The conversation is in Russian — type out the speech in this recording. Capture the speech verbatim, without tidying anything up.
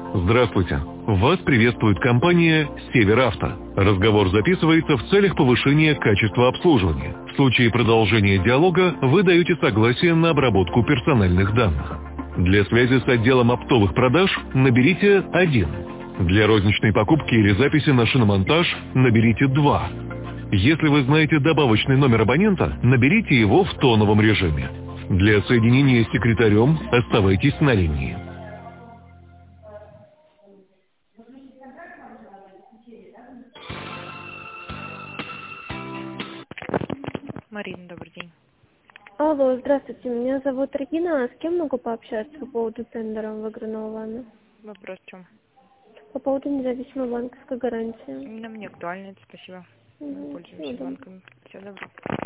Здравствуйте. Вас приветствует компания «Северавто». Разговор записывается в целях повышения качества обслуживания. В случае продолжения диалога вы даете согласие на обработку персональных данных. Для связи с отделом оптовых продаж наберите один. Для розничной покупки или записи на шиномонтаж наберите два. Если вы знаете добавочный номер абонента, наберите его в тоновом режиме. Для соединения с секретарем оставайтесь на линии. Марина, добрый день. Алло, здравствуйте, меня зовут Регина, а с кем могу пообщаться по поводу тендера, выигранного вами? Вопрос в чем? По поводу независимой банковской гарантии. Именно мне актуально это, спасибо. Мы Угу. пользуемся банками. Все добро.